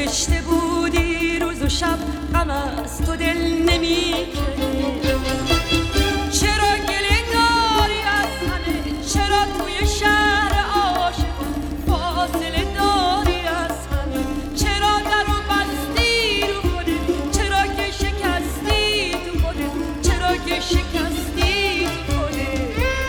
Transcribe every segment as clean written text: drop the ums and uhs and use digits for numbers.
نوشته بودی روز و شب غم از تو دل نمیکنه. چرا گله داری از همه؟ چرا توی شهر عاشق فاصله داری از همه؟ چرا درو بستی رو خودت؟ چرا که شکستی تو خودت؟ چرا که شکستی تو خودت؟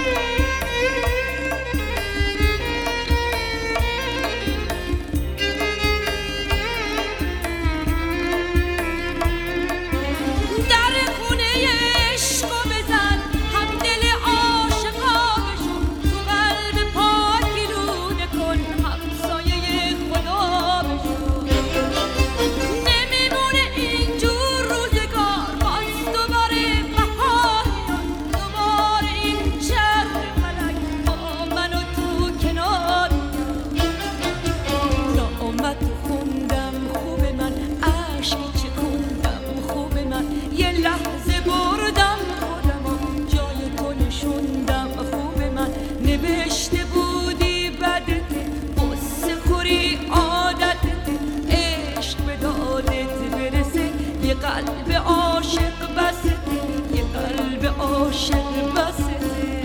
نوشته بودی بدت قصه خوری عادتت عشق به دادت برسه یه قلب عاشق بسته یه قلب عاشق بسته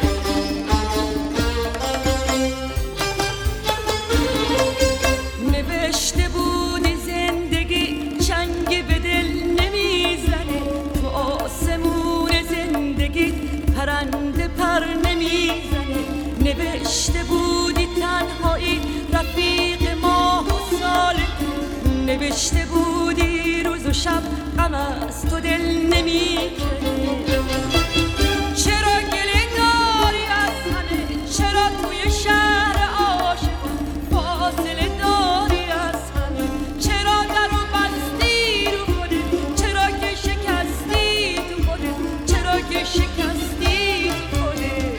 نوشته بودی زندگی چنگ به دل نمیزنه تو آسمون زندگی پرنده پر نمیزنه نوشته بودی تنهایی رفیق ماه و سال نوشته بودی روز و شب غم از تو دل نمیکنه. چرا گله داری از همه؟ چرا توی شهر عاشق فاصله داری از همه؟ چرا درو بستی رو خودت؟ چرا که شکستی تو خودت؟ چرا که شکستی تو خودت؟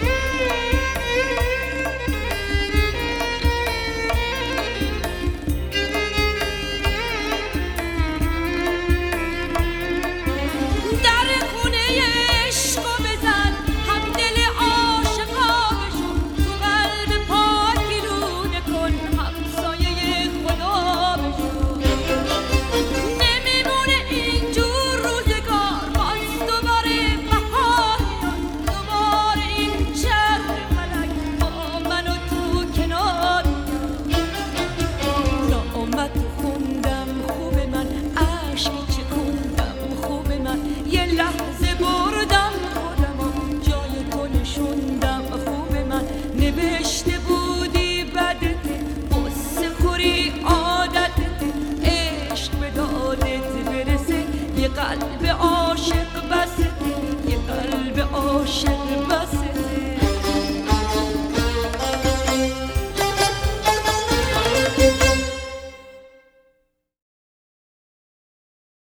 نوشته بودی بدت قصه خوری عادتت عشق به دادت برسه یه قلب